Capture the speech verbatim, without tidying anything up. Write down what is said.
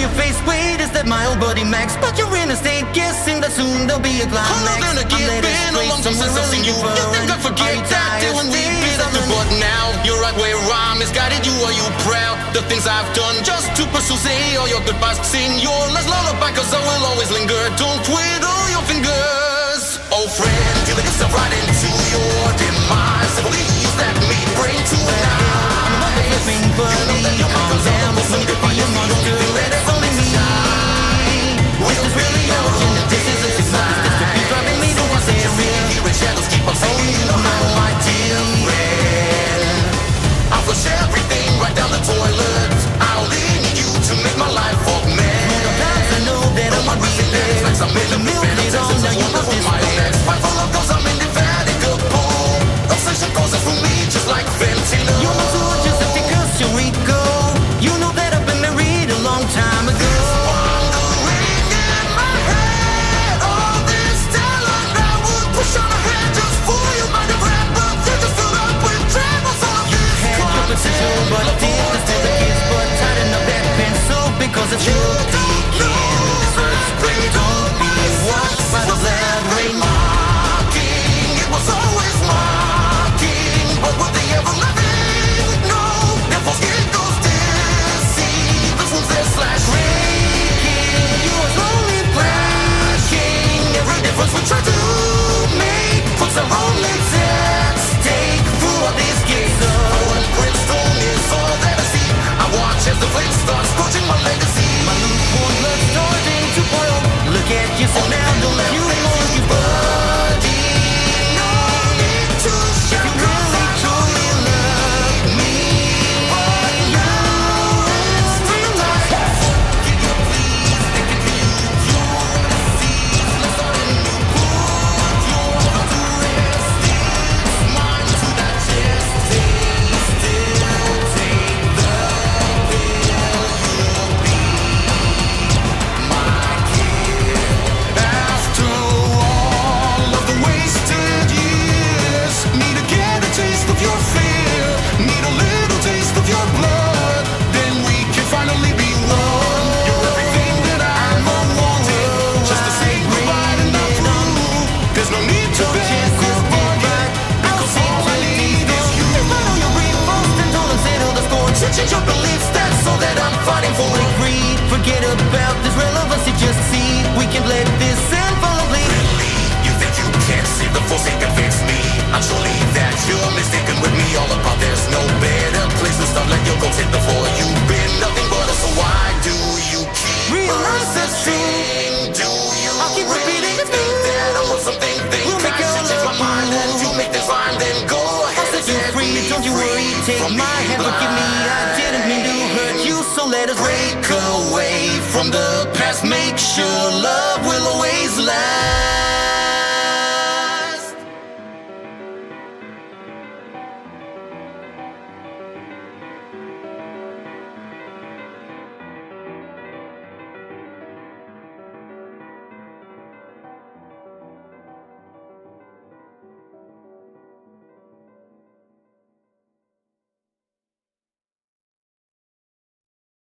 your face, wait, is that my old buddy Max? But you're in a state guessing that soon there'll be a climax. Hold on, then again, been a long time since I've seen you. You think I forget that day when we beat up the butt now? You're right where I'm misguided, you are you proud? The things I've done just to pursue, say all your goodbyes. Sing your last lullaby, cause I will always linger. Don't twiddle your fingers. Oh friend, you let yourself right into your demise. I believe that me bring to an eye. Living buddy, calm down, listen to be a monster. It's only me. Is this really ocean? This is a success. This could be driving me to this area. Here in shadows keep on saying, you know how my dear friend. I'll flush everything right down the toilet. I'll need you to make my life augment. Sometimes I know that I'm not really there. The milk is on, now you must despair. My full of goals, I'm indefatigable. Obsession causes for me just like fentanyl. You're not so just a because you're weak, go. You know that I've been married a long time ago. Wandering in my head, all this talent I would push on ahead just for you. Might have read, but you just fill up with troubles. All of this Had your potential, but it did this to the kids. But tighten up that pencil because it's you. Don't be watched by the loud rain. mocking. It was always mocking, but would they ever let it? No, their false giggles deceive. This one's their slash raking. You are slowly flashing. Every difference we try to make puts our own lives at stake. Through all these gates, oh, and brimstone is all that I see. I watch as the flames start scorching my legacy. My lukewarm blood starting to boil. Look at yourself now, don't let you more you Buddy, no need to shout. You really truly love me. But now it's realized. Can you please take it to your seas? Let's start a new put your heart to rest. This mind to digest. Stay still, take the pill. You'll be my kid. After all of the wasted years, need to get a taste of your fear, need a little taste of your blood, then we can finally be one. You're everything that I ever wanted, just to say goodbye and not through. There's no need to beg or bargain, because all I need is you. Change your beliefs, that's all that I'm fighting for. Greed, forget about this relevancy, just see we can let this end follow. You think you can't see the force that can fix me? I'm surely that you're mistaken with me. All about there's no better place to start. Let your goals hit the floor. You've been nothing but us, so why do you keep Realize that's true. persisting? Do you I'll keep repeating really it's think true. that I want something? Think We'll I make our should change my love mind and move. you make this fine? Then go ahead I'll set and you set free, me don't you worry. Take from my being hand, forgive me. I blind. didn't mean to hurt you, so let us break Break away from the past. Make sure love will always last.